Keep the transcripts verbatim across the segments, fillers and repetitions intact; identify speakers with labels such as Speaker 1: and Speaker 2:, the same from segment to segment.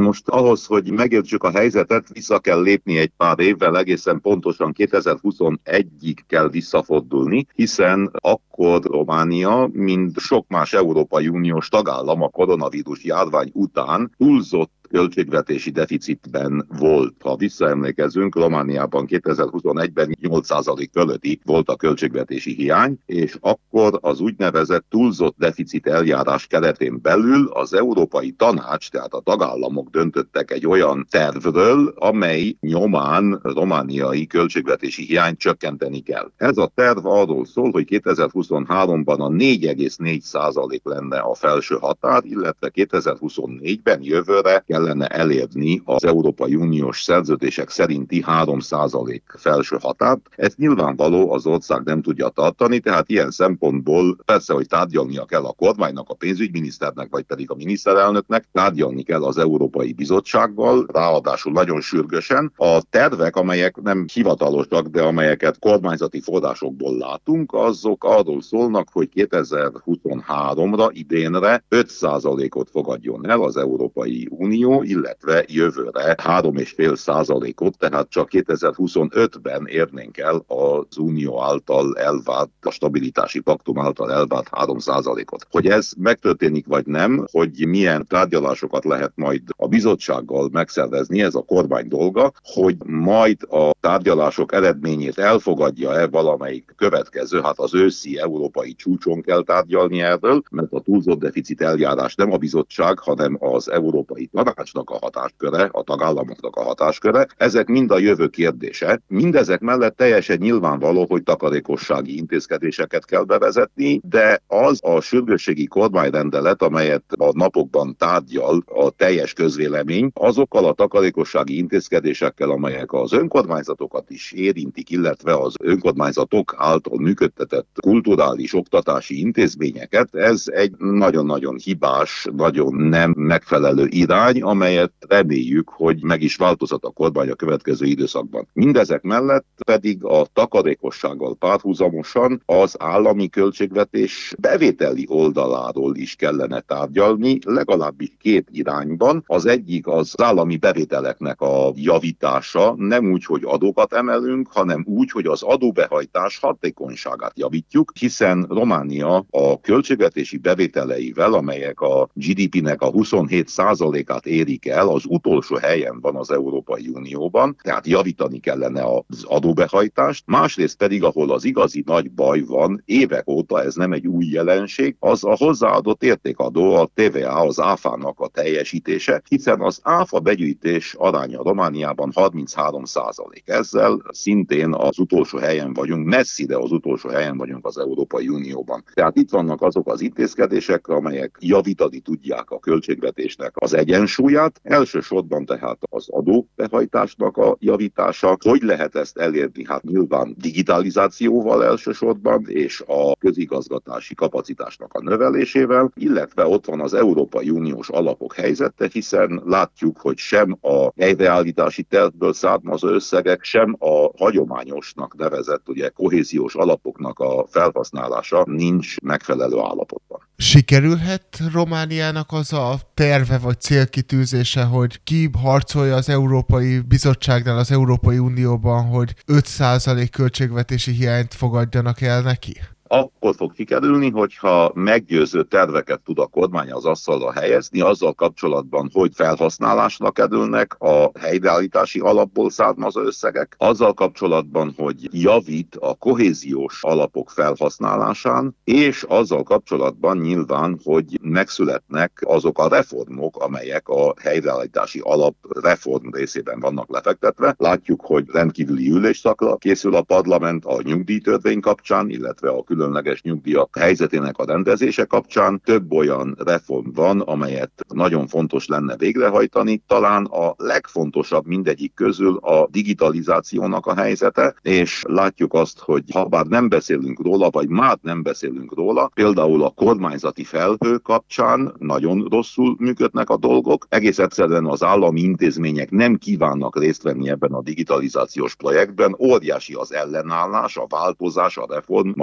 Speaker 1: most ahhoz, hogy megértsük a helyzetet, vissza kell lépni egy pár évvel, egészen pontosan kétezer-huszonegyig kell visszafordulni, hiszen akkor Románia, mint sok más Európai Uniós tagállam a koronavírus járvány után túlzott költségvetési deficitben volt. Ha visszaemlékezünk, Romániában kétezer-huszonegyben nyolc százalék fölötti volt a költségvetési hiány, és akkor az úgynevezett túlzott deficit eljárás keretén belül az Európai Tanács, tehát a tagállamok döntöttek egy olyan tervről, amely nyomán romániai költségvetési hiányt csökkenteni kell. Ez a terv arról szól, hogy kétezer-huszonháromban a négy egész négy százalék lenne a felső határ, illetve kétezer-huszonnégyben jövőre kellene elérni az Európai Uniós szerződések szerinti három százalék felső határt. Ezt nyilvánvaló az ország nem tudja tartani, tehát ilyen szempontból persze, hogy tárgyalnia kell a kormánynak, a pénzügyminiszternek, vagy pedig a miniszterelnöknek, tárgyalni kell az Európai Bizottsággal, ráadásul nagyon sürgősen. A tervek, amelyek nem hivatalosak, de amelyeket kormányzati forrásokból látunk, azok arról szólnak, hogy kétezer-huszonháromra, idénre öt százalékot fogadjon el az Európai Unió, illetve jövőre három egész öt százalékot, tehát csak kétezer-huszonötben érnénk el az Unió által elvárt, a stabilitási paktum által elvárt három százalékot. Hogy ez megtörténik vagy nem, hogy milyen tárgyalásokat lehet majd a bizottsággal megszervezni, ez a kormány dolga, hogy majd a tárgyalások eredményét elfogadja-e valamelyik következő, hát az őszi európai csúcson kell tárgyalni erről, mert a túlzott deficit eljárás nem a bizottság, hanem az Európai Tanácsnak a hatásköre, a tagállamoknak a hatásköre. Ezek mind a jövő kérdése. Mindezek mellett teljesen nyilvánvaló, hogy takarékossági intézkedéseket kell bevezetni, de az a sürgősségi kormányrendelet, amelyet a napokban tárgyal a teljes közvélemény, azokkal a takarékossági intézkedésekkel, amelyek az önkormányzatokat is érintik, illetve az önkormányzatok által működtetett kulturális, oktatási intézményeket, ez egy nagyon-nagyon hibás, nagyon nem megfelelő irány, amelyet reméljük, hogy meg is változhat a kormány a következő időszakban. Mindezek mellett pedig a takarékossággal párhuzamosan az állami költségvetés bevételi oldaláról is kellene tárgyalni, legalábbis két irányban. Az egyik az állami bevételeknek a javítása, nem úgy, hogy adókat emelünk, hanem úgy, hogy az adóbehajtás hatékonyságát javítjuk, hiszen Románia a költségvetési bevételeivel, amelyek a gé dé pének a huszonhét százalékát érik el, az utolsó helyen van az Európai Unióban, tehát javítani kellene az adóbehajtást. Másrészt pedig, ahol az igazi nagy baj van, évek óta ez nem egy új jelenség, az a hozzáadott értékadó, a té vé á, az áfának a teljesítése, hiszen az áfa begyűjtés aránya Romániában harminchárom százalék. Ezzel szintén az utolsó helyen vagyunk, messzire az utolsó helyen vagyunk az Európai Unióban. Tehát itt vannak azok az intézkedések, amelyek javítani tudják a költségvetésnek az egyensúlyát, elsősorban tehát az adóbehajtásnak a javítása. Hogy lehet ezt elérni? Hát nyilván digitalizációval elsősorban, és a közigazgatási kapacitásnak a növelésével, illetve ott van az Európai Uniós alapok helyzete, hiszen látjuk, hogy sem a helyreállítási tervből származó összegek, sem a hagyományosnak nevezett ugye kohéziós alapoknak a felhasználása nincs megfelelő állapotban.
Speaker 2: Sikerülhet Romániának az a terve vagy célkitűzése, hogy ki harcolja az Európai Bizottságnál, az Európai Unióban, hogy öt százalék költségvetési hiányt fogadjanak el neki?
Speaker 1: Akkor fog kikerülni, hogyha meggyőző terveket tud a kormány az asztalra helyezni, azzal kapcsolatban, hogy felhasználásra kerülnek a helyreállítási alapból származó összegek, azzal kapcsolatban, hogy javít a kohéziós alapok felhasználásán, és azzal kapcsolatban nyilván, hogy megszületnek azok a reformok, amelyek a helyreállítási alap reform részében vannak lefektetve. Látjuk, hogy rendkívüli ülésszakra készül a parlament a nyugdíjtörvény kapcsán, illetve a különleges nyugdíjak helyzetének a rendezése kapcsán. Több olyan reform van, amelyet nagyon fontos lenne végrehajtani. Talán a legfontosabb mindegyik közül a digitalizációnak a helyzete, és látjuk azt, hogy ha bár nem beszélünk róla, vagy már nem beszélünk róla, például a kormányzati felhő kapcsán nagyon rosszul működnek a dolgok. Egész egyszerűen az állami intézmények nem kívánnak részt venni ebben a digitalizációs projektben. Óriási az ellenállás, a változás, a reformmal szemben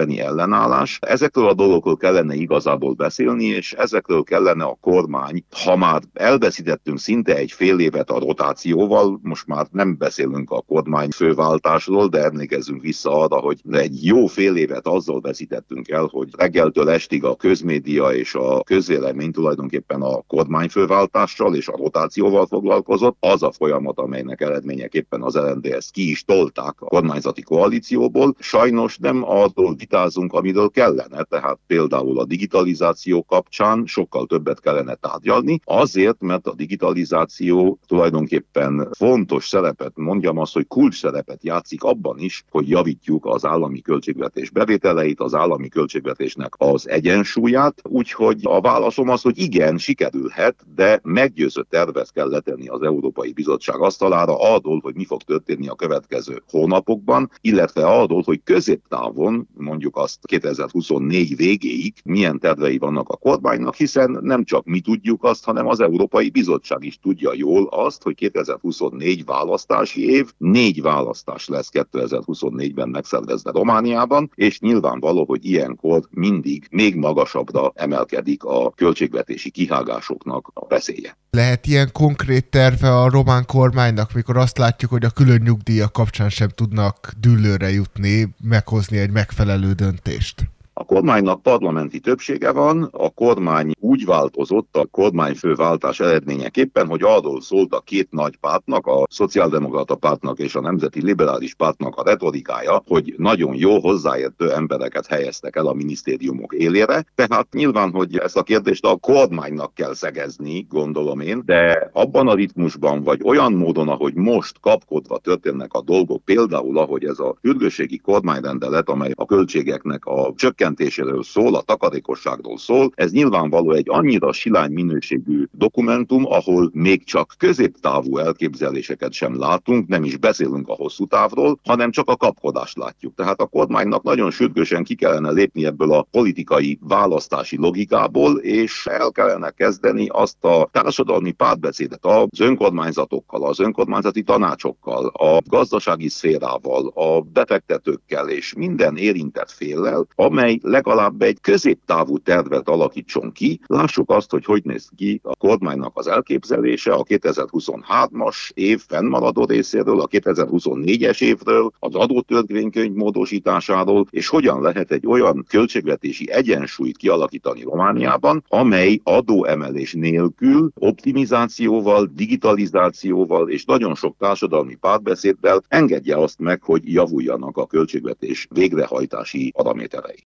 Speaker 1: szembeni ellenállás. Ezekről a dolgokról kellene igazából beszélni, és ezekről kellene a kormány, ha már elveszítettünk szinte egy fél évet a rotációval, most már nem beszélünk a kormány főváltásról, de emlékezzünk vissza arra, hogy egy jó fél évet azzal veszítettünk el, hogy reggeltől estig a közmédia és a közvélemény tulajdonképpen a kormányfőváltással és a rotációval foglalkozott. Az a folyamat, amelynek eredményeképpen az el en dé es ki is tolták a kormányzati koalícióból. Sajnos nem arról vitázunk, amiről kellene, tehát például a digitalizáció kapcsán sokkal többet kellene tárgyalni, azért, mert a digitalizáció tulajdonképpen fontos szerepet, mondjam azt, hogy kulcs szerepet játszik abban is, hogy javítjuk az állami költségvetés bevételeit, az állami költségvetésnek az egyensúlyát, úgyhogy a válaszom az, hogy igen, sikerülhet, de meggyőző tervet kell letenni az Európai Bizottság asztalára arról, hogy mi fog történni a következő hónapokban, illetve arról, hogy középtávon, mondjuk azt kétezer-huszonnégy végéig milyen tervei vannak a kormánynak, hiszen nem csak mi tudjuk azt, hanem az Európai Bizottság is tudja jól azt, hogy kétezer-huszonnégy választási év, négy választás lesz kétezer-huszonnégyben megszervezve Romániában, és nyilvánvaló, hogy ilyenkor mindig még magasabbra emelkedik a költségvetési kihágásoknak a veszélye.
Speaker 2: Lehet ilyen konkrét terve a román kormánynak, mikor azt látjuk, hogy a külön nyugdíjak kapcsán sem tudnak dűlőre jutni, meghozni egy megfelelő döntést?
Speaker 1: A kormánynak parlamenti többsége van, a kormány úgy változott a kormányfőváltás eredményeképpen, hogy arról szólt a két nagy pártnak, a Szociáldemokrata Pártnak és a Nemzeti Liberális Pártnak a retorikája, hogy nagyon jó, hozzáértő embereket helyeztek el a minisztériumok élére. Tehát nyilván, hogy ezt a kérdést a kormánynak kell szegezni, gondolom én, de abban a ritmusban, vagy olyan módon, ahogy most kapkodva történnek a dolgok, például ahogy ez a sürgősségi kormányrendelet, amely a költségeknek a csökkentéséről szól, a takarékosságról szól, ez nyilvánvaló egy annyira silány minőségű dokumentum, ahol még csak középtávú elképzeléseket sem látunk, nem is beszélünk a hosszú távról, hanem csak a kapkodást látjuk. Tehát a kormánynak nagyon sürgősen ki kellene lépni ebből a politikai választási logikából, és el kellene kezdeni azt a társadalmi párbeszédet az önkormányzatokkal, az önkormányzati tanácsokkal, a gazdasági szférával, a befektetőkkel és minden érintett féllel, amely legalább egy középtávú tervet alakítson ki. Lássuk azt, hogy hogy néz ki a kormánynak az elképzelése a kétezer-huszonhármas év fennmaradó részéről, a kétezer-huszonnégyes évről, az adótörvénykönyv módosításáról, és hogyan lehet egy olyan költségvetési egyensúlyt kialakítani Romániában, amely adóemelés nélkül, optimizációval, digitalizációval és nagyon sok társadalmi párbeszéddel engedje azt meg, hogy javuljanak a költségvetés végrehajtási paraméterei.